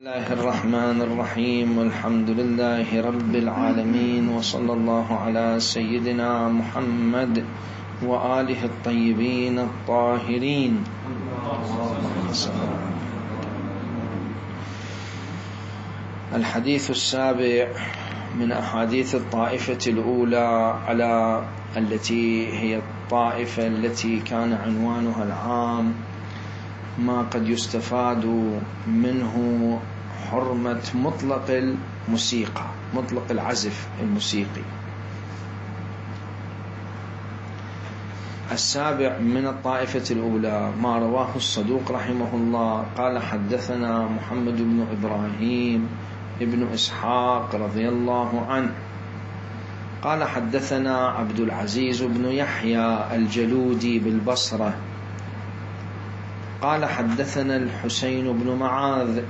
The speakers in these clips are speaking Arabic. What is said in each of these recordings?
الله الرحمن الرحيم والحمد لله رب العالمين وصلى الله على سيدنا محمد وآله الطيبين الطاهرين. الحديث السابع من أحاديث الطائفة الأولى على التي هي الطائفة التي كان عنوانها العام ما قد يستفاد منه حرمة مطلق الموسيقى، مطلق العزف الموسيقي. السابع من الطائفة الأولى ما رواه الصدوق رحمه الله قال حدثنا محمد بن إبراهيم ابن إسحاق رضي الله عنه قال حدثنا عبد العزيز بن يحيى الجلودي بالبصرة قال حدثنا الحسين بن معاذ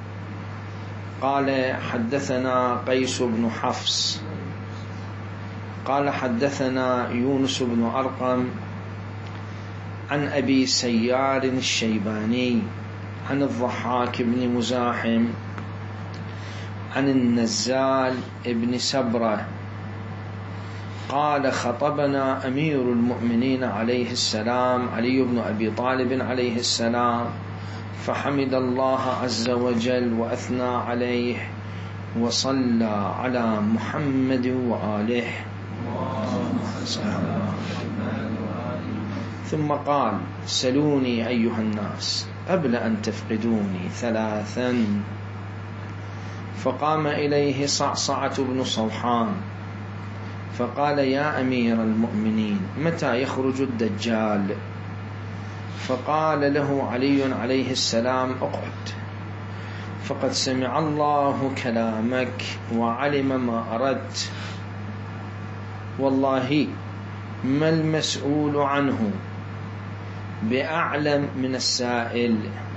قال حدثنا قيس بن حفص قال حدثنا يونس بن أرقم عن أبي سيار الشيباني عن الضحاك بن مزاحم عن النزال بن سبرة قال خطبنا أمير المؤمنين عليه السلام علي بن أبي طالب عليه السلام فحمد الله عز وجل وأثنى عليه وصلى على محمد وآله ثم قال سلوني أيها الناس قبل أن تفقدوني ثلاثا. فقام إليه صعصعة بن صوحان فقال يا أمير المؤمنين متى يخرج الدجال؟ فقال له علي عليه السلام اقعد فقد سمع الله كلامك وعلم ما أردت، والله ما المسؤول عنه بأعلم من السائل،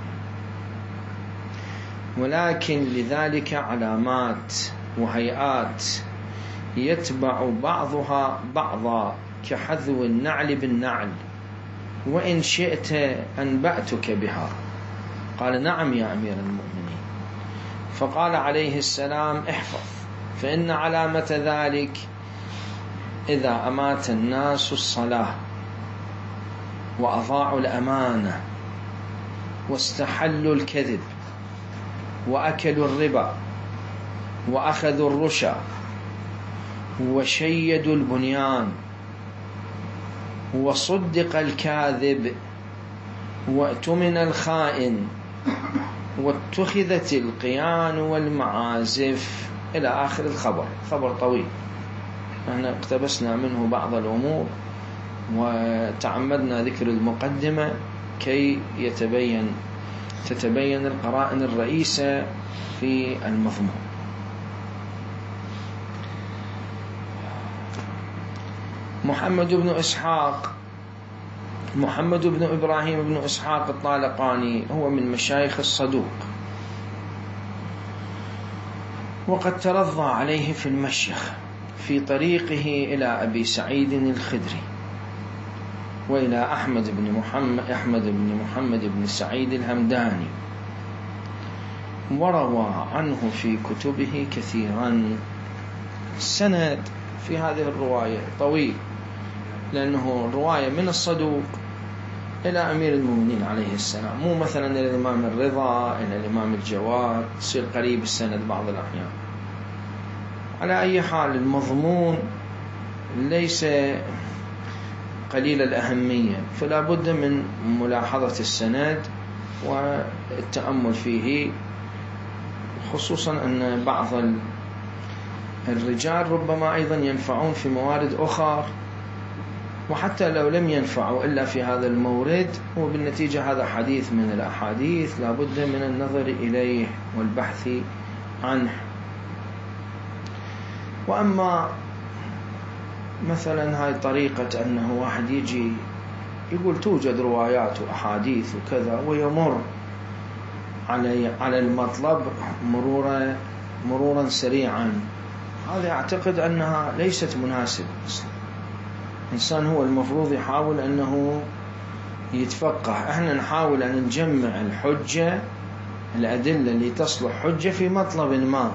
ولكن لذلك علامات وهيئات يتبع بعضها بعضا كحذو النعل بالنعل، وإن شئت أنبأتك بها. قال نعم يا أمير المؤمنين. فقال عليه السلام احفظ، فإن علامة ذلك إذا أمات الناس الصلاة وأضاعوا الأمانة واستحلوا الكذب وأكلوا الربا وأخذوا الرشا وشيدوا البنيان وصدق الكاذب واتمن الخائن واتخذت القيان والمعازف إلى آخر الخبر. خبر طويل، احنا اقتبسنا منه بعض الأمور وتعمدنا ذكر المقدمة كي تتبين القرائن الرئيسة في المضمون. محمد بن إبراهيم بن إسحاق الطالقاني هو من مشايخ الصدوق، وقد ترضى عليه في المشيخ في طريقه إلى أبي سعيد الخدري وإلى أحمد بن محمد بن سعيد الهمداني، وروى عنه في كتبه كثيرا. السند في هذه الرواية طويل، لأنه الرواية من الصدوق إلى أمير المؤمنين عليه السلام، مو مثلا إلى الإمام الرضا إلى الإمام الجواد، تصير قريب السند بعض الأحيان. على أي حال المضمون ليس قليل الأهمية، فلا بد من ملاحظة السند والتأمل فيه، خصوصا أن بعض الرجال ربما أيضا ينفعون في موارد أخرى، وحتى لو لم ينفعوا إلا في هذا المورد، وبالنتيجة هذا حديث من الأحاديث لا بد من النظر إليه والبحث عنه. وأما مثلا هاي طريقة أنه واحد يجي يقول توجد روايات وأحاديث وكذا ويمر على المطلب مرورا سريعا، هذا أعتقد أنها ليست مناسبة. الإنسان هو المفروض يحاول أنه يتفقه. احنا نحاول أن نجمع الحجة الأدلة اللي تصلح حجة في مطلب ما،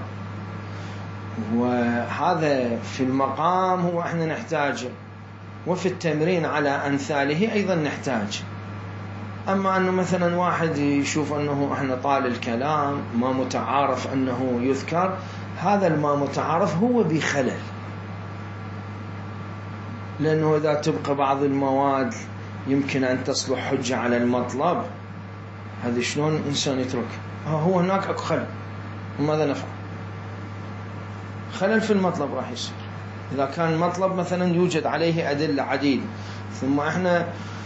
وهذا في المقام هو احنا نحتاجه، وفي التمرين على أمثاله أيضا نحتاج. أما أنه مثلا واحد يشوف أنه احنا طال الكلام ما متعارف أنه يذكر، هذا الما متعارف هو بخلل، لأنه إذا تبقى بعض المواد يمكن أن تصلح حجة على المطلب، هذا شلون إنسان يترك؟ هو هناك أكو خلل، وماذا نفعل؟ خلل في المطلب راح يصير إذا كان المطلب مثلا يوجد عليه أدلة عديدة، ثم احنا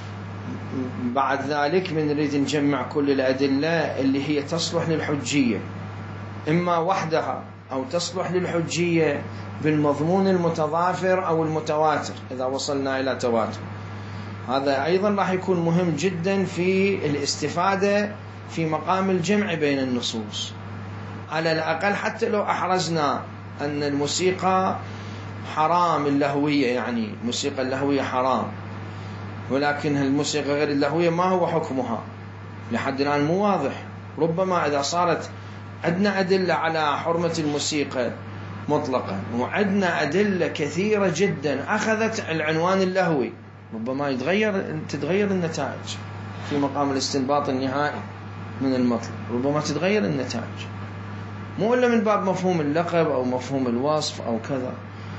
بعد ذلك من نريد نجمع كل الأدلة اللي هي تصلح للحجية إما وحدها أو تصلح للحجية بالمضمون المتضافر أو المتواتر إذا وصلنا إلى تواتر. هذا أيضا راح يكون مهم جدا في الاستفادة في مقام الجمع بين النصوص. على الأقل حتى لو أحرزنا أن الموسيقى حرام اللهوية، يعني الموسيقى اللهوية حرام، ولكن الموسيقى غير اللهوية ما هو حكمها لحد الآن مو واضح. ربما إذا صارت عندنا أدلة على حرمة الموسيقى مطلقا وعندنا أدلة كثيرة جدا أخذت العنوان اللهوي، ربما تتغير النتائج في مقام الاستنباط النهائي من المطلب، ربما تتغير النتائج، مو إلا من باب مفهوم اللقب أو مفهوم الوصف أو كذا،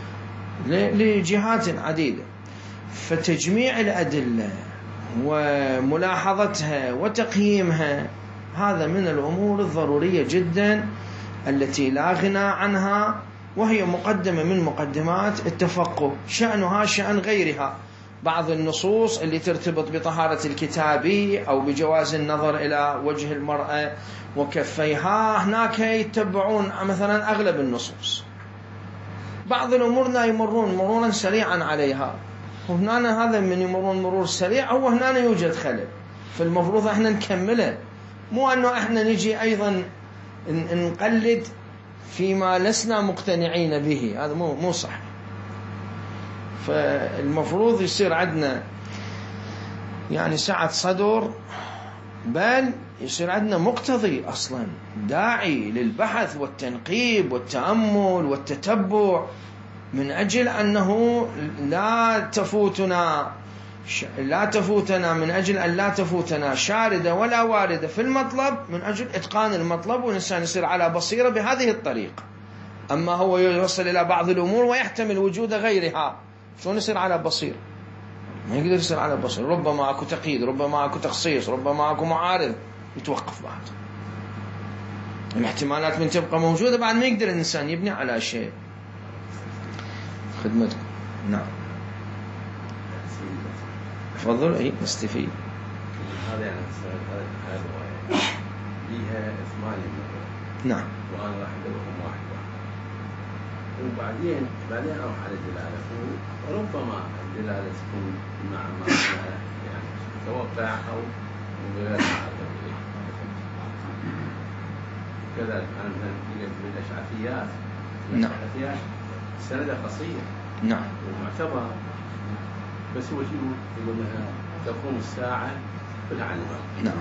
لجهات عديدة. فتجميع الأدلة وملاحظتها وتقييمها هذا من الأمور الضرورية جدا التي لا غنى عنها، وهي مقدمة من مقدمات التفقه، شأنها شأن غيرها. بعض النصوص اللي ترتبط بطهارة الكتابي أو بجواز النظر إلى وجه المرأة وكفيها، هناك يتبعون مثلا أغلب النصوص. بعض الأمور لا يمرون مرورا سريعا عليها، وهنا هذا من يمرون مرور سريع هو هنا يوجد خلل، فالمفروض احنا نكمله، مو أنه احنا نجي أيضا نقلد فيما لسنا مقتنعين به، هذا مو صح. فالمفروض يصير عندنا يعني سعة صدر، بل يصير عندنا مقتضي أصلا داعي للبحث والتنقيب والتأمل والتتبع، من أجل أنه لا تفوتنا من أجل أن لا تفوتنا شاردة ولا واردة في المطلب، من أجل إتقان المطلب، والإنسان يصير على بصيرة بهذه الطريقة. أما هو يوصل إلى بعض الأمور ويحتمل وجود غيرها، شلون يصير على بصيرة؟ ما يقدر يصير على بصيرة، ربما أكو تقييد، ربما أكو تخصيص، ربما أكو معارض، يتوقف بعد. الاحتمالات من تبقى موجودة بعد ما يقدر الإنسان يبني على شيء. خدمتكم. نعم تفضل. أي نستفيد. هذا يعني هذا فيها 8 مرات. نعم. وأنا راح أدرهم واحد وبعدين أروح على الدلالة، وربما الدلالة تكون مع يعني توقع أو غير معرض إليه. كذلك أنا مثلا من الأشعثيات. الأشعثيات سندة قصير. نعم. ومعتبر، بس هو يقول لها تقوم الساعة في العنوان. نعم.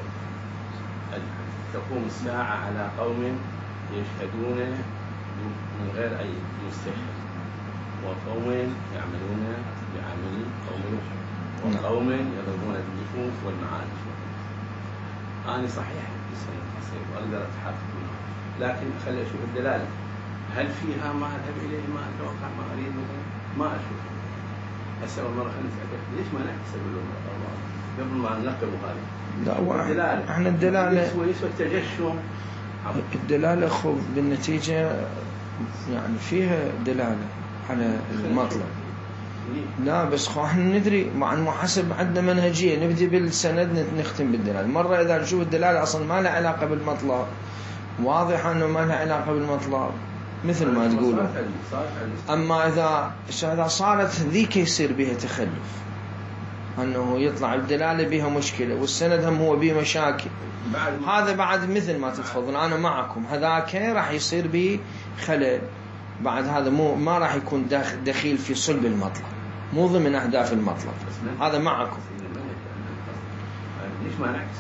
تقوم الساعة على قوم يشهدون من غير أي مستشهد، وقوم يعملون بعمل قوم لوط، وقوم يضربون بالنفوس والمعارف. أنا صحيح بسنة قصير وأقدر أتحقق منها، لكن خلي أشوف الدلالة، هل فيها ما أذهب إليه، ما أتوقع، ما أريد مثلا، ما أشوف. هسه أول مرة خلينا نتأكد ليش ما نحسب الله قبل ما ننقب هذه. لا، احنا الدلالة يسوى التجشم. الدلالة خذ بالنتيجة يعني فيها دلالة على المطلب. لا بس احنا ندري مع حسب عندنا منهجية، نبدي بالسند نختم بالدلالة. مرة إذا نشوف الدلالة أصلا ما لها علاقة بالمطلب، واضح أنه ما لها علاقة بالمطلب مثل ما تقولوا. أما إذا صارت ذيك يصير بها تخلف، أنه يطلع الدلالة بها مشكلة والسند هم هو به مشاكل، هذا بعد مثل ما تتفضل أنا معكم، هذاك راح يصير به خلل بعد. هذا ما راح يكون دخيل في صلب المطلب، مو ضمن أهداف المطلب. هذا معكم. ليش ما نعكس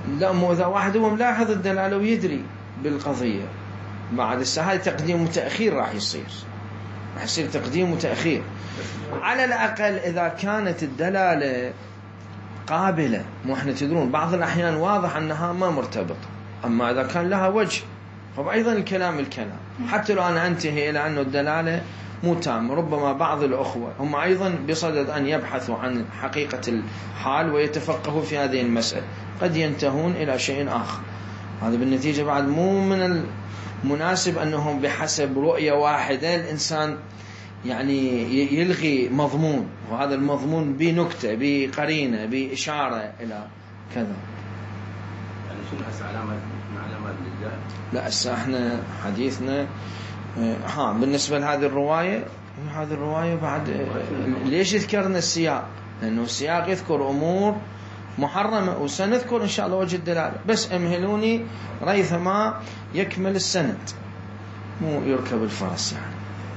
لا، مو إذا واحد هو ملاحظ الدلالة ويدري بالقضية بعد هذا تقديم وتأخير راح يصير، راح يصير تقديم وتأخير. على الأقل إذا كانت الدلالة قابلة، مو احنا تدرون بعض الأحيان واضح أنها ما مرتبطة، أما إذا كان لها وجه فأيضا الكلام حتى لو أنا أنتهي إلى أن الدلالة مو تامة. ربما بعض الأخوة هم أيضا بصدد أن يبحثوا عن حقيقة الحال ويتفقهوا في هذه المسألة، قد ينتهون إلى شيء آخر. هذا بالنتيجة بعد مو من المناسب أنهم بحسب رؤية واحدة الإنسان يعني يلغي مضمون، وهذا المضمون بنكتة بقرينة بإشارة إلى كذا. يعني شنو هسه علامات للجهل؟ لا هسه احنا حديثنا بالنسبة لهذه الرواية، هذه الرواية بعد ليش ذكرنا السياق؟ لأنه السياق يذكر أمور محرمة، وسنذكر إن شاء الله وجه الدلالة. بس امهلوني ريثما يكمل السند، مو يركب الفرس يعني.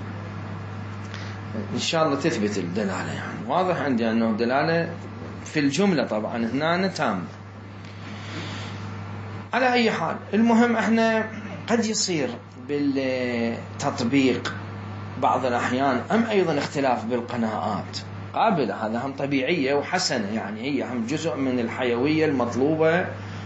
إن شاء الله تثبت الدلالة، يعني واضح عندي أنه الدلالة في الجملة طبعا هنا تام. على أي حال، المهم احنا قد يصير بالتطبيق بعض الأحيان أيضا اختلاف بالقناعات قابلة، هذا هم طبيعية وحسنة، يعني هي هم جزء من الحيوية المطلوبة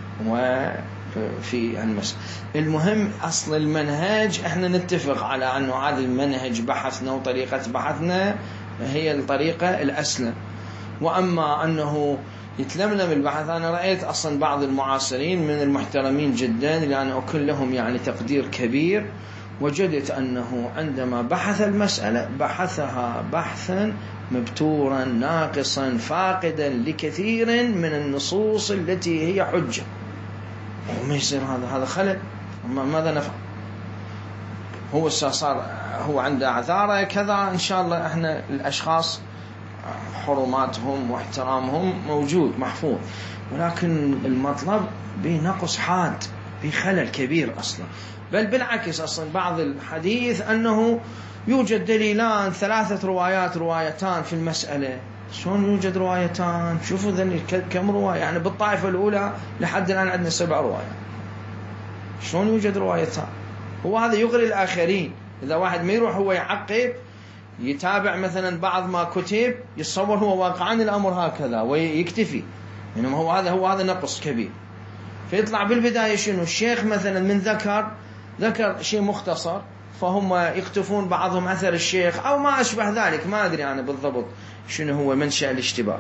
وفي المسألة. المهم أصل المنهج احنا نتفق على أنه هذا المنهج بحثنا وطريقة بحثنا هي الطريقة الأسلم. وأما أنه يتلملم البحث، أنا رأيت أصلا بعض المعاصرين من المحترمين جدا لأن أكل لهم يعني تقدير كبير، وجدت أنه عندما بحث المسألة بحثها بحثا مبتورا ناقصا فاقدا لكثير من النصوص التي هي حجة. وما يصير هذا خلل، ماذا نفعل؟ هو صار هو عنده أعذاره كذا، إن شاء الله احنا الأشخاص حرماتهم واحترامهم موجود محفوظ، ولكن المطلب بنقص حاد، بخلل كبير أصلا. بل بالعكس أصلا بعض الحديث أنه يوجد دليلان 3 روايتان في المسألة. شلون يوجد روايتان؟ شوفوا ذني كم رواية، يعني بالطائفة الأولى لحد الآن عندنا 7 روايات. شلون يوجد روايتان؟ هو هذا يغري الآخرين. إذا واحد ما يروح هو يعقب يتابع مثلا بعض ما كتب يتصور هو واقعا الأمر هكذا ويكتفي، إنما هو هذا نقص كبير. فيطلع بالبداية شنو الشيخ مثلا من ذكر شيء مختصر، فهم يكتفون بعضهم أثر الشيخ أو ما أشبه ذلك، ما أدري أنا بالضبط شنو هو منشأ الاشتباه.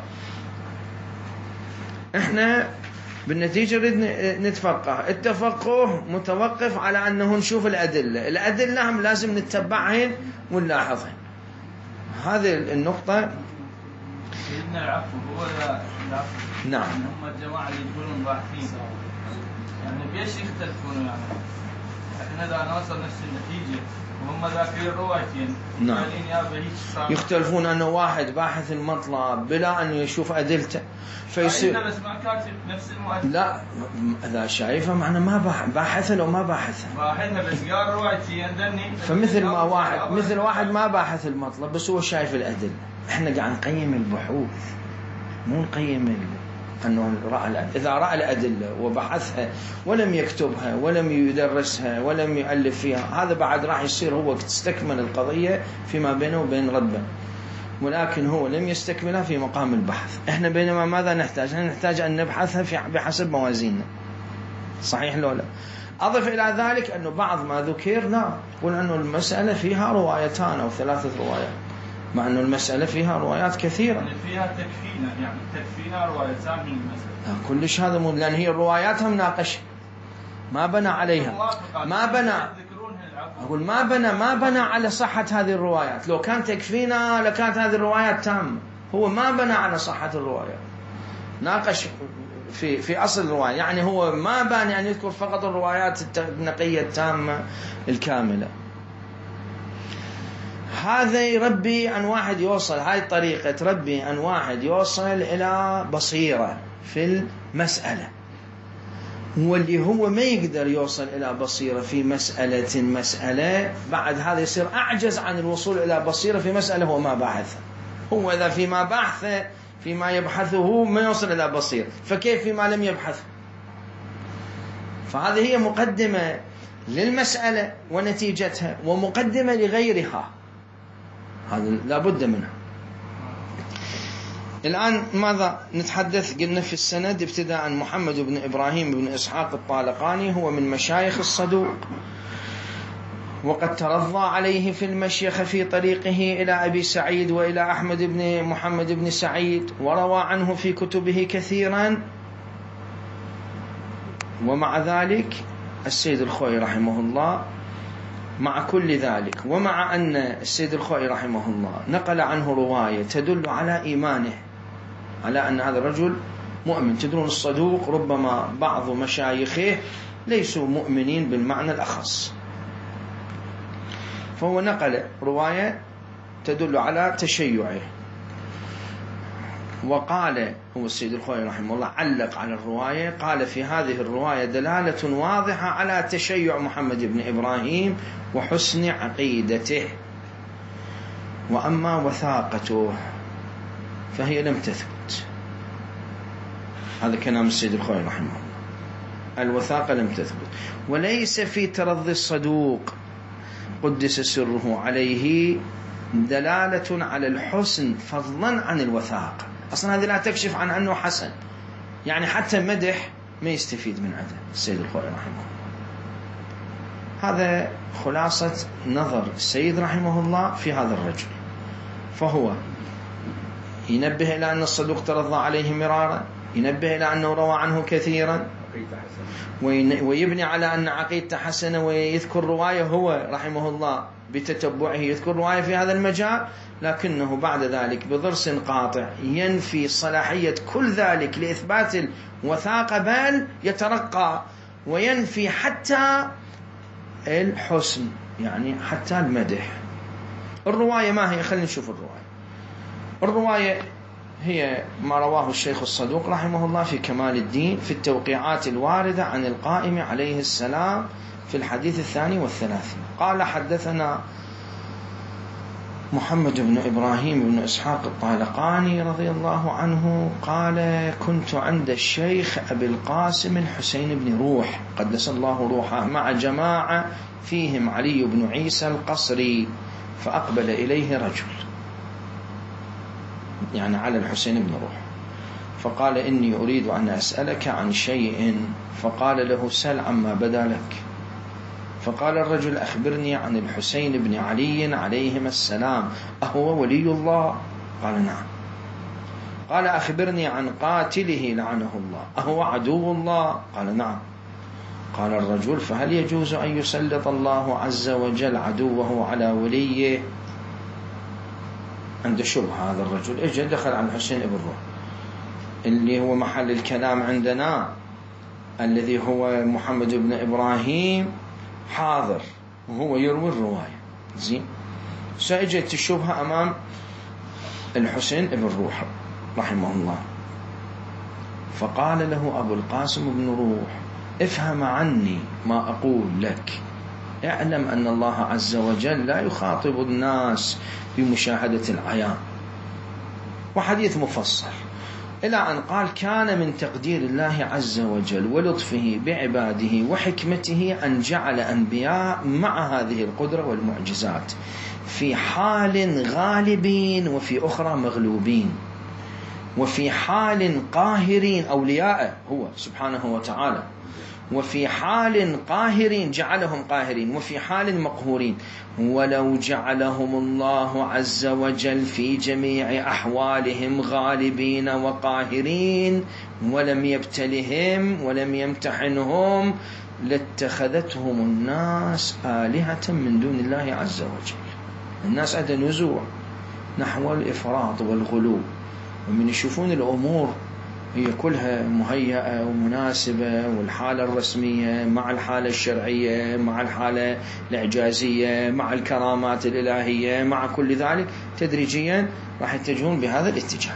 إحنا بالنتيجة نتفقه. التفقه متوقف على أنه نشوف الأدلة هم لازم نتبعهن ونلاحظهن. هذه النقطة. سيدنا العفو هو العفو. نعم. هم الجماعة اللي يقولون باحثين، يعني بيش يختلفون؟ يعني احنا إذا نوصل نفس النتيجة وهم ذاكرين روايتين. نعم. يختلفون أنه واحد باحث المطلب بلا أن يشوف أدلته فيصير. بس ما كاتب نفس المؤلف. لا، إذا شايفه معنى ما باحثه لو ما باحثه. باحثها بس قال روايتين دني. فمثل ما واحد ما باحث المطلب بس هو شايف الأدلة. احنا قاعد نقيم البحوث، مو نقيم أنه إذا رأى الأدلة وبحثها ولم يكتبها ولم يدرسها ولم يؤلف فيها، هذا بعد راح يصير هو تستكمل القضية فيما بينه وبين ربه، ولكن هو لم يستكملها في مقام البحث. احنا بينما ماذا نحتاج؟ نحتاج أن نبحثها بحسب موازيننا، صحيح لو لا؟ أضف إلى ذلك أنه بعض ما ذكرنا يقول أنه المسألة فيها روايتان أو 3 روايات، مع أنه المسألة فيها روايات كثيرة. يعني فيها تكفينا روايتان من المسألة. كلش هذا مو، لأن هي الروايات هم ناقشة ما بنى عليها، ما بنى على صحة هذه الروايات. لو كان تكفينا لكانت هذه الروايات تامة. هو ما بنى على صحة الروايات، ناقش في أصل الرواية. يعني هو ما باني أن يذكر فقط الروايات النقية التامة الكاملة. هذا يربي أن واحد يوصل، هاي الطريقة تربي أن واحد يوصل إلى بصيرة في المسألة، واللي هو ما يقدر يوصل إلى بصيرة في مسألة بعد هذا يصير أعجز عن الوصول إلى بصيرة في مسألة هو ما بحث. هو إذا فيما يبحثه ما يوصل إلى بصيرة، فكيف فيما لم يبحث؟ فهذه هي مقدمة للمسألة ونتيجتها ومقدمة لغيرها، هذا لا بد منها. الآن ماذا نتحدث؟ قلنا في السند ابتداء محمد بن إبراهيم بن إسحاق الطالقاني هو من مشايخ الصدوق، وقد ترضى عليه في المشيخ في طريقه إلى أبي سعيد وإلى أحمد بن محمد بن سعيد، وروى عنه في كتبه كثيرا. ومع ذلك السيد الخوئي رحمه الله مع كل ذلك، ومع أن السيد الخوئي رحمه الله نقل عنه رواية تدل على إيمانه، على أن هذا الرجل مؤمن. تدرون الصدوق ربما بعض مشايخه ليسوا مؤمنين بالمعنى الأخص، فهو نقل رواية تدل على تشيعه. وقال هو السيد الخوئي رحمه الله علق على الرواية، قال في هذه الرواية دلالة واضحة على تشيع محمد بن إبراهيم وحسن عقيدته، وأما وثاقته فهي لم تثبت. هذا كلام السيد الخوئي رحمه الله، الوثاقة لم تثبت. وليس في ترضي الصدوق قدس سره عليه دلالة على الحسن فضلا عن الوثاقة. أصلا هذه لا تكشف عن أنه حسن، يعني حتى مدح ما يستفيد من هذا السيد الخوئي رحمه الله. هذا خلاصة نظر السيد رحمه الله في هذا الرجل. فهو ينبه إلى أن الصدوق ترضى عليه مرارا، ينبه إلى أنه روى عنه كثيرا، ويبني على أن عقيدته حسنة، ويذكر رواية هو رحمه الله بتتبعه يذكر رواية في هذا المجال، لكنه بعد ذلك بضرس قاطع ينفي صلاحية كل ذلك لإثبات الوثاقة، بل يترقى وينفي حتى الحسن، يعني حتى المدح. الرواية ما هي؟ خلينا نشوف الرواية هي ما رواه الشيخ الصدوق رحمه الله في كمال الدين في التوقيعات الواردة عن القائم عليه السلام في الحديث 32. قال حدثنا محمد بن إبراهيم بن إسحاق الطالقاني رضي الله عنه قال كنت عند الشيخ أبي القاسم الحسين بن روح قدس الله روحه مع جماعة فيهم علي بن عيسى القصري، فأقبل إليه رجل، يعني على الحسين بن روح، فقال إني أريد أن أسألك عن شيء. فقال له سل عما بدا لك. فقال الرجل أخبرني عن الحسين بن علي عليهما السلام، أهو ولي الله؟ قال نعم. قال أخبرني عن قاتله لعنه الله، أهو عدو الله؟ قال نعم. قال الرجل فهل يجوز أن يسلط الله عز وجل عدوه على وليه؟ عند شبهة هذا الرجل، اجى دخل على الحسين بن روح اللي هو محل الكلام عندنا، الذي هو محمد بن إبراهيم حاضر وهو يروي الرواية. زين، سأجت الشبهة أمام الحسين بن روح رحمه الله، فقال له أبو القاسم بن روح افهم عني ما أقول لك، اعلم أن الله عز وجل لا يخاطب الناس بمشاهدة العيان. وحديث مفصل إلى أن قال كان من تقدير الله عز وجل ولطفه بعباده وحكمته أن جعل أنبياء مع هذه القدرة والمعجزات في حال غالبين وفي أخرى مغلوبين، وفي حال قاهرين أولياء هو سبحانه وتعالى، وفي حال قاهرين جعلهم قاهرين، وفي حال مقهورين. ولو جعلهم الله عز وجل في جميع أحوالهم غالبين وقاهرين ولم يبتلهم ولم يمتحنهم لاتخذتهم الناس آلهة من دون الله عز وجل. الناس عندها نزوع نحو الإفراط والغلو، ومن يشوفون الأمور هي كلها مهيئة ومناسبة، والحالة الرسمية مع الحالة الشرعية مع الحالة الإعجازية مع الكرامات الإلهية مع كل ذلك، تدريجيا راح يتجهون بهذا الاتجاه.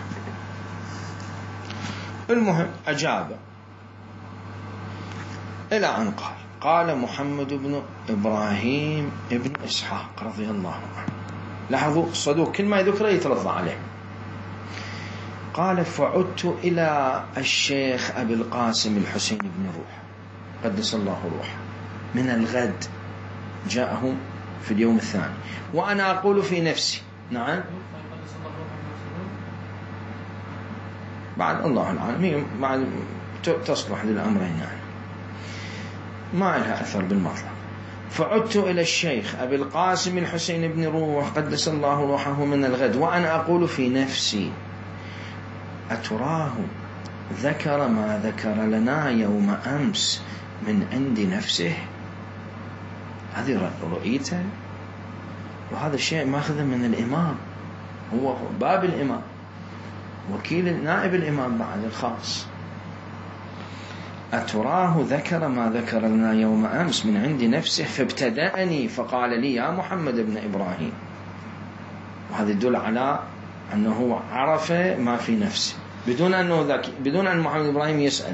المهم أجاب إلى أن قال محمد بن إبراهيم ابن إسحاق رضي الله عنه، لاحظوا الصدوق كل ما يذكره يترضى عليه. قال فعدت إلى الشيخ أبي القاسم الحسين بن روح، قدس الله روحه من الغد جاءه في اليوم الثاني. وأنا أقول في نفسي نعم بعد الله العالمين بعد تصلح للأمرين يعني ما لها أثر بالمطلق. فعدت إلى الشيخ أبي القاسم الحسين بن روح قدس الله روحه من الغد وأنا أقول في نفسي أتراه ذكر ما ذكر لنا يوم أمس من عند نفسه؟ هذه رؤيته، وهذا الشيء ماخذ من الإمام، هو باب الإمام، وكيل نائب الإمام بعد الخاص. أتراه ذكر ما ذكر لنا يوم أمس من عند نفسه فابتدأني فقال لي يا محمد بن إبراهيم. وهذا يدل على أنه عرف ما في نفسه بدون أن محمد بن إبراهيم يسأل.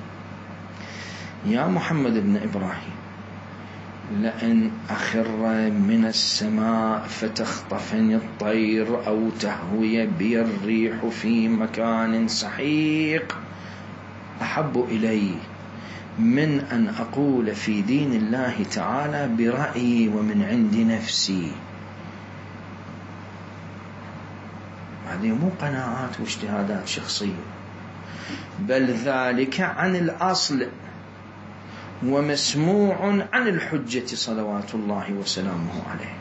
يا محمد بن إبراهيم لأن أخر من السماء فتخطفني الطير أو تهوي بي الريح في مكان سحيق أحب إلي من أن أقول في دين الله تعالى برأيي ومن عند نفسي. هذه مو قناعات واجتهادات شخصية، بل ذلك عن الأصل ومسموع عن الحجة صلوات الله وسلامه عليه.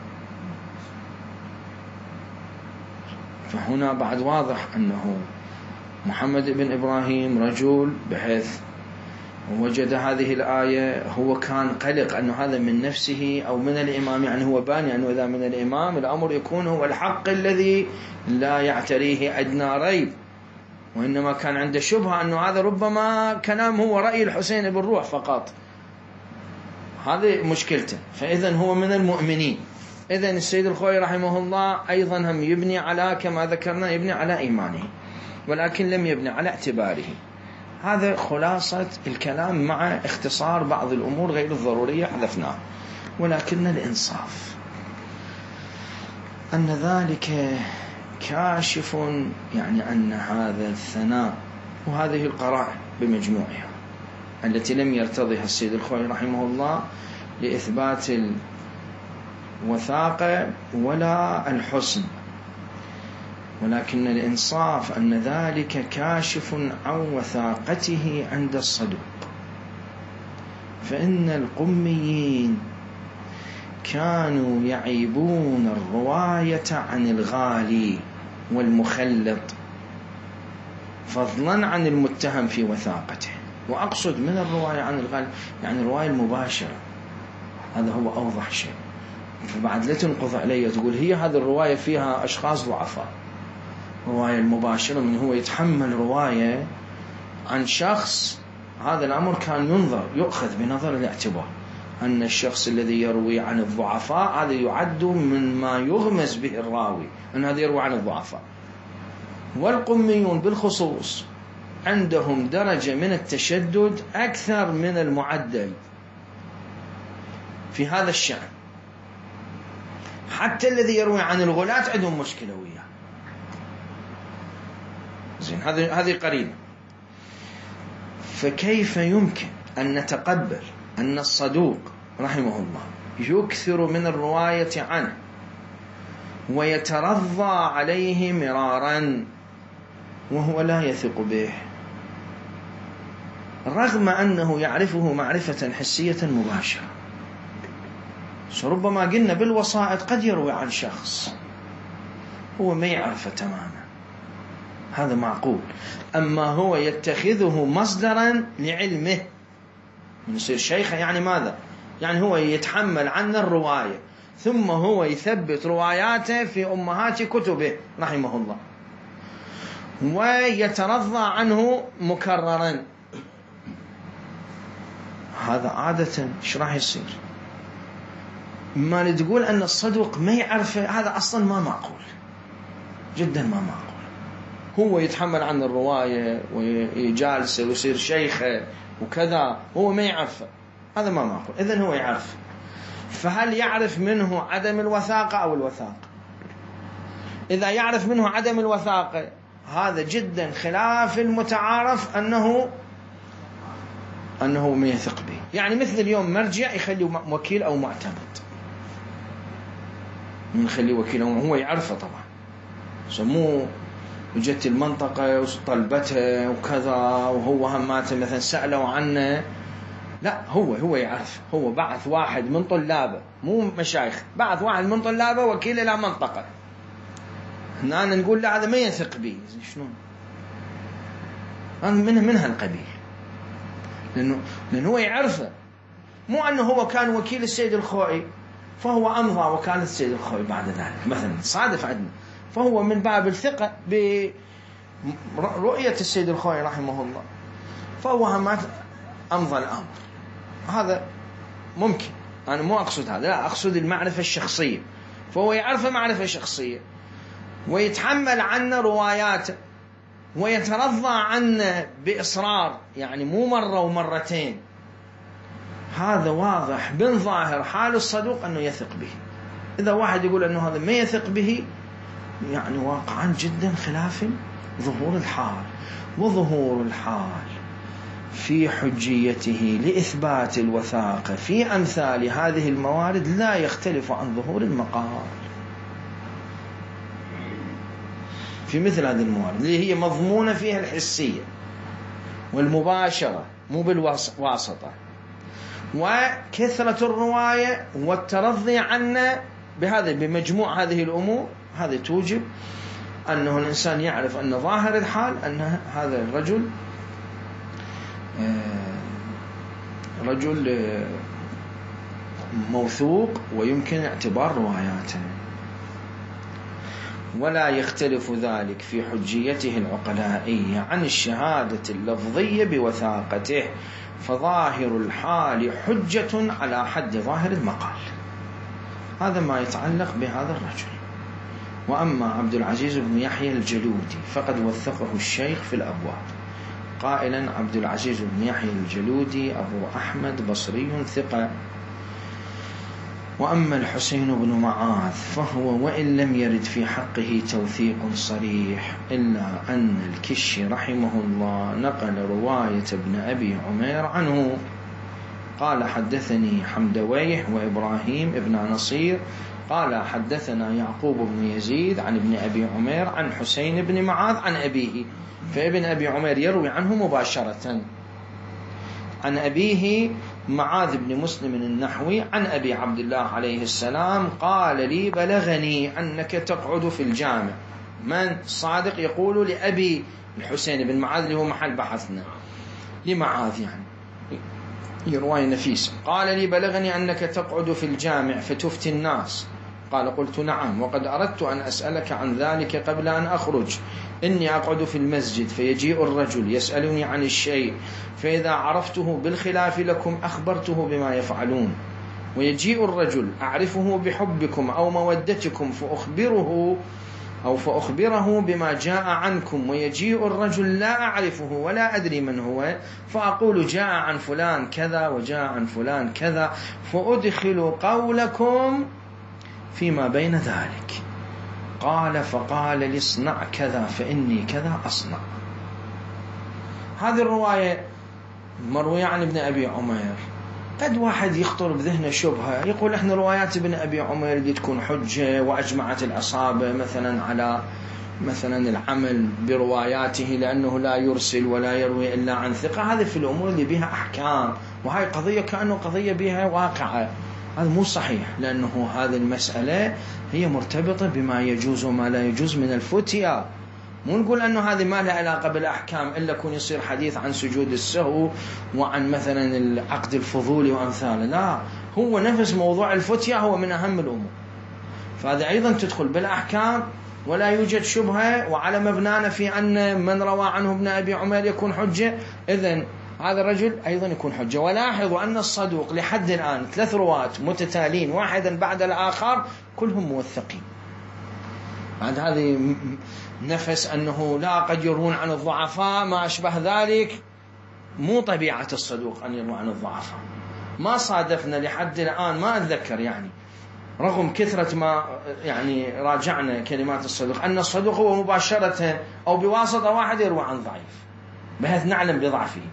فهنا بعد واضح أنه محمد بن إبراهيم رجل بحيث وجد هذه الآية هو كان قلق أنه هذا من نفسه أو من الإمام، يعني هو باني أنه إذا من الإمام الأمر يكون هو الحق الذي لا يعتريه أدنى ريب، وإنما كان عنده شبهة أنه هذا ربما كلام هو رأي الحسين بن روح فقط، هذه مشكلته. فإذا هو من المؤمنين. إذن السيد الخوئي رحمه الله أيضا هم يبني على كما ذكرنا يبني على إيمانه، ولكن لم يبني على اعتباره. هذا خلاصة الكلام مع اختصار بعض الأمور غير الضرورية حذفناه. ولكن الإنصاف أن ذلك كاشف، يعني أن هذا الثناء وهذه القرائن بمجموعها التي لم يرتضيها السيد الخوئي رحمه الله لإثبات الوثاقة ولا الحسن، ولكن الإنصاف أن ذلك كاشف عن وثاقته عند الصدوق. فإن القميين كانوا يعيبون الرواية عن الغالي والمخلط فضلا عن المتهم في وثاقته. وأقصد من الرواية عن الغالي يعني الرواية المباشرة، هذا هو أوضح شيء. فبعد لا تنقض علي تقول هي هذه الرواية فيها أشخاص ضعفاء. رواية المباشرة من هو يتحمل رواية عن شخص، هذا الأمر كان يؤخذ بنظر الاعتبار أن الشخص الذي يروي عن الضعفاء هذا يعد من ما يغمز به الراوي أن هذا يروي عن الضعفاء. والقميون بالخصوص عندهم درجة من التشدد أكثر من المعدل في هذا الشأن، حتى الذي يروي عن الغلاة عندهم مشكلة وياه. زين، هذه قرينة. فكيف يمكن أن نتقبل أن الصدوق رحمه الله يكثر من الرواية عنه ويترضى عليه مرارا وهو لا يثق به، رغم أنه يعرفه معرفة حسية مباشرة؟ ربما قلنا بالوسائط قد يروي عن شخص هو ما يعرفه تماما، هذا معقول. أما هو يتخذه مصدرا لعلمه يصير شيخا، يعني ماذا؟ يعني هو يتحمل عنا الرواية ثم هو يثبت رواياته في أمهات كتبه رحمه الله ويترضى عنه مكررا. هذا عادة ايش راح يصير؟ ما تقول أن الصدوق ما يعرفه، هذا أصلا ما معقول، جدا ما معقول. هو يتحمل عن الرواية ويجالسه ويصير شيخه وكذا، هو ما يعرفه، هذا ما معقول. إذن هو يعرف، فهل يعرف منه عدم الوثاقة أو الوثاقة؟ إذا يعرف منه عدم الوثاقة هذا جدا خلاف المتعارف أنه ما يثق به. يعني مثل اليوم مرجع يخلي وكيل أو معتمد، نخليه وكيل هو يعرفه طبعا، سموه وجدت المنطقة وطلبتها وكذا، وهو هماته مثلا سألوا عنه، لا هو يعرف، هو بعث واحد من طلابه، مو مشايخ، بعث واحد من طلابه وكيل إلى منطقة، هنا نقول لا هذا ما يثق به، شلون؟ من هالقبيل، لأنه هو يعرفه، مو أنه هو كان وكيل السيد الخوئي فهو أمضى وكالة السيد الخوئي بعد ذلك مثلا، صادف عندنا، فهو من باب الثقة برؤية السيد الخوئي رحمه الله فهو همات أمضى الأمر. هذا ممكن، أنا مو أقصد هذا، لا أقصد المعرفة الشخصية، فهو يعرف معرفة شخصية ويتحمل عنا رواياته ويترضى عنا بإصرار، يعني مو مرة ومرتين، هذا واضح من ظاهر حال الصدوق أنه يثق به. إذا واحد يقول أنه هذا ما يثق به، يعني واقعا جدا خلاف ظهور الحال، وظهور الحال في حجيته لإثبات الوثاقة في أمثال هذه الموارد لا يختلف عن ظهور المقال في مثل هذه الموارد اللي هي مضمونة فيها الحسية والمباشرة مو بالواسطة، وكثرة الرواية والترضي عنا بهذا بمجموع هذه الأمور، هذا توجب أنه الإنسان يعرف أن ظاهر الحال أن هذا الرجل رجل موثوق ويمكن اعتبار رواياته، ولا يختلف ذلك في حجيته العقلائية عن الشهادة اللفظية بوثاقته، فظاهر الحال حجة على حد ظاهر المقال. هذا ما يتعلق بهذا الرجل. وأما عبد العزيز بن يحيى الجلودي فقد وثقه الشيخ في الأبواب قائلا: عبد العزيز بن يحيى الجلودي أبو أحمد بصري ثقة. وأما الحسين بن معاذ فهو وإن لم يرد في حقه توثيق صريح إلا أن الكشي رحمه الله نقل رواية ابن أبي عمير عنه قال: حدثني حمدويه وإبراهيم ابن نصير قال: حدثنا يعقوب بن يزيد عن ابن أبي عمير عن حسين بن معاذ عن أبيه، فابن أبي عمير يروي عنه مباشرة عن أبيه معاذ بن مسلم النحوي عن أبي عبد الله عليه السلام قال لي: بلغني أنك تقعد في الجامع. من صادق يقول لأبي الحسين بن معاذ اللي هو محل بحثنا لمعاذ، يعني رواية نفيسة. قال لي: بلغني أنك تقعد في الجامع فتفتي الناس. قال: قلت: نعم، وقد أردت أن أسألك عن ذلك قبل أن أخرج. إني أقعد في المسجد فيجيء الرجل يسألني عن الشيء، فإذا عرفته بالخلاف لكم أخبرته بما يفعلون، ويجيء الرجل أعرفه بحبكم أو مودتكم فأخبره بما جاء عنكم، ويجيء الرجل لا أعرفه ولا أدري من هو، فأقول: جاء عن فلان كذا وجاء عن فلان كذا، فأدخل قولكم فيما بين ذلك. قال: فقال لي: اصنع كذا فإني كذا أصنع. هذه الرواية مروية عن ابن أبي عمير. قد واحد يخطر بذهنه شبهة يقول: احنا روايات ابن أبي عمير دي تكون حجة وأجمعت العصابة مثلا على مثلا العمل برواياته لأنه لا يرسل ولا يروي إلا عن ثقة. هذه في الأمور اللي بها أحكام، وهي قضية كأنه قضية بها واقعة. هذا مو صحيح، لأنه هذه المسألة هي مرتبطة بما يجوز وما لا يجوز من الفتيا. مو نقول أنه هذه ما لها علاقة بالأحكام إلا كون يصير حديث عن سجود السهو وعن مثلا العقد الفضولي وأمثاله، لا، هو نفس موضوع الفتيا هو من أهم الأمور، فهذا أيضا تدخل بالأحكام ولا يوجد شبهة، وعلى مبنانا في أن من روى عنه ابن أبي عمير يكون حجة، إذن هذا الرجل أيضا يكون حجة. ولاحظوا أن الصدوق لحد الآن 3 رواة متتالين واحدا بعد الآخر كلهم موثقين. بعد هذه نفس أنه لا قد يروون عن الضعفاء ما أشبه ذلك، مو طبيعة الصدوق أن يروى عن الضعفاء. ما صادفنا لحد الآن، ما أتذكر يعني رغم كثرة ما يعني راجعنا كلمات الصدوق أن الصدوق هو مباشرة أو بواسطة واحد يروى عن ضعيف بحيث نعلم بضعفه.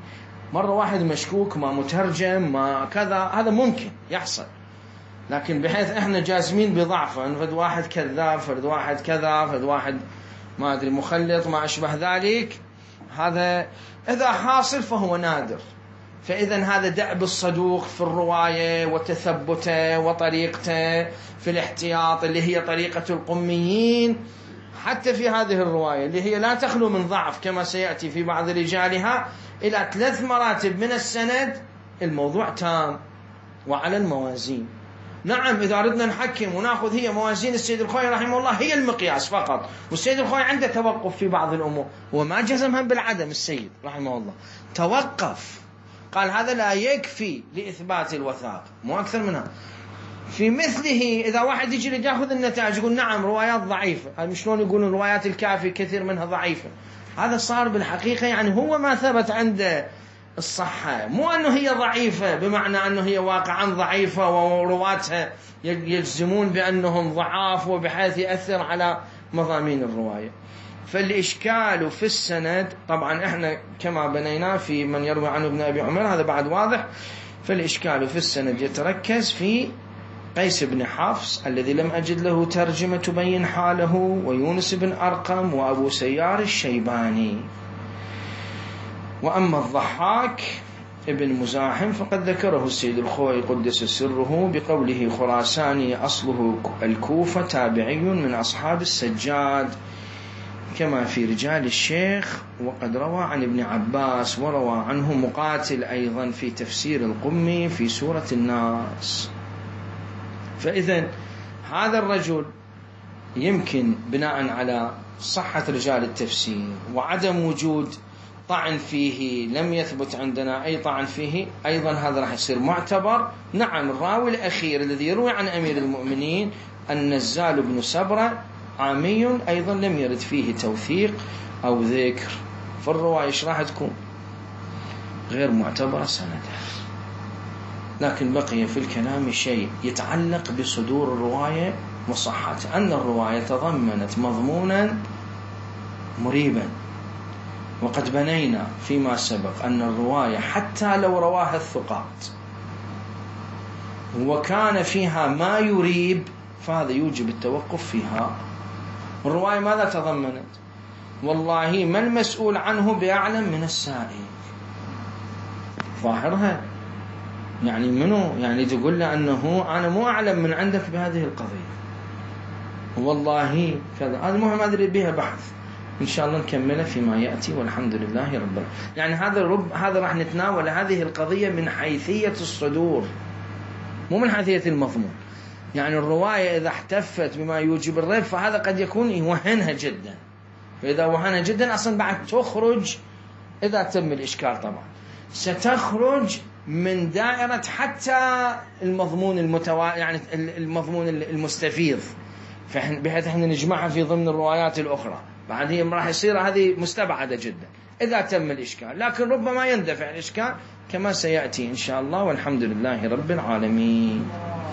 مرة واحد مشكوك ما مترجم ما كذا، هذا ممكن يحصل، لكن بحيث احنا جازمين بضعفه، فد واحد كذاب، فد واحد كذا، فد واحد ما أدري مخلط ما أشبه ذلك، هذا إذا حاصل فهو نادر. فإذا هذا دأب الصدوق في الرواية وتثبته وطريقته في الاحتياط اللي هي طريقة القميين، حتى في هذه الرواية اللي هي لا تخلو من ضعف كما سيأتي في بعض رجالها إلى 3 مراتب من السند، الموضوع تام وعلى الموازين. نعم إذا أردنا نحكم ونأخذ هي موازين السيد الخوئي رحمه الله هي المقياس فقط، والسيد الخوئي عنده توقف في بعض الأمور، وما جزمها بالعدم السيد رحمه الله، توقف قال هذا لا يكفي لإثبات الوثاق، مو أكثر منها. في مثله إذا واحد يجي يأخذ النتائج يقول نعم روايات ضعيفة، شلون يقولون روايات الكافي كثير منها ضعيفة، هذا صار بالحقيقة يعني هو ما ثبت عنده الصحة، مو أنه هي ضعيفة بمعنى أنه هي واقعا ضعيفة ورواتها يجزمون بأنهم ضعاف وبحيث يأثر على مضامين الرواية. فالإشكال في السند طبعا احنا كما بنينا في من يروي عنه ابن أبي عمر هذا بعد واضح. فالإشكال في السند يتركز في قيس بن حفص الذي لم أجد له ترجمة تبين حاله، ويونس بن أرقم، وأبو سيار الشيباني. وأما الضحاك ابن مزاحم فقد ذكره السيد الخوئي قدس سره بقوله خراساني أصله الكوفة تابعي من أصحاب السجاد كما في رجال الشيخ، وقد روى عن ابن عباس وروى عنه مقاتل أيضا في تفسير القمي في سورة الناس. فإذا هذا الرجل يمكن بناء على صحة رجال التفسير وعدم وجود طعن فيه، لم يثبت عندنا أي طعن فيه، أيضا هذا راح يصير معتبر. نعم الراوي الأخير الذي يروي عن أمير المؤمنين النزال بن سبرة عامي أيضا لم يرد فيه توثيق أو ذكر، فالرواية إيش راح تكون؟ غير معتبرة سندا. لكن بقي في الكلام شيء يتعلق بصدور الرواية وصحتها، أن الرواية تضمنت مضمونا مريبا، وقد بنينا فيما سبق أن الرواية حتى لو رواها الثقات وكان فيها ما يريب فهذا يوجب التوقف فيها. الرواية ماذا تضمنت؟ والله ما المسؤول عنه بأعلم من السائل، ظاهرها يعني منه، يعني تقول له أنه أنا مو أعلم من عندك بهذه القضية والله كذا. هذا المهم أدري بها بحث إن شاء الله نكمله فيما يأتي، والحمد لله رب العالمين. يعني هذا راح نتناول هذه القضية من حيثية الصدور مو من حيثية المضمون. يعني الرواية إذا احتفت بما يوجب الريب فهذا قد يكون يوهنها جدا، فإذا وهنها جدا أصلا بعد تخرج إذا تم الإشكال طبعا ستخرج من دائرة حتى المضمون يعني المضمون المستفيض، بحيث احنا نجمعها في ضمن الروايات الأخرى، بعد هي راح يصير هذه مستبعدة جدا إذا تم الإشكال، لكن ربما يندفع الإشكال كما سيأتي إن شاء الله، والحمد لله رب العالمين.